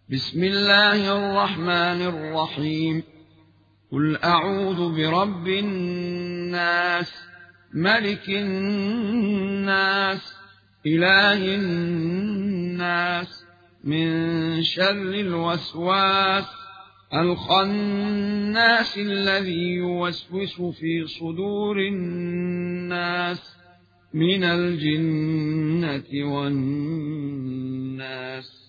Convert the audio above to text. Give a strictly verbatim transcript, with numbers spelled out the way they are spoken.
بسم الله الرحمن الرحيم. قل أعوذ برب الناس، ملك الناس، إله الناس، من شر الوسواس الخناس الذي يوسوس في صدور الناس من الجنة والناس.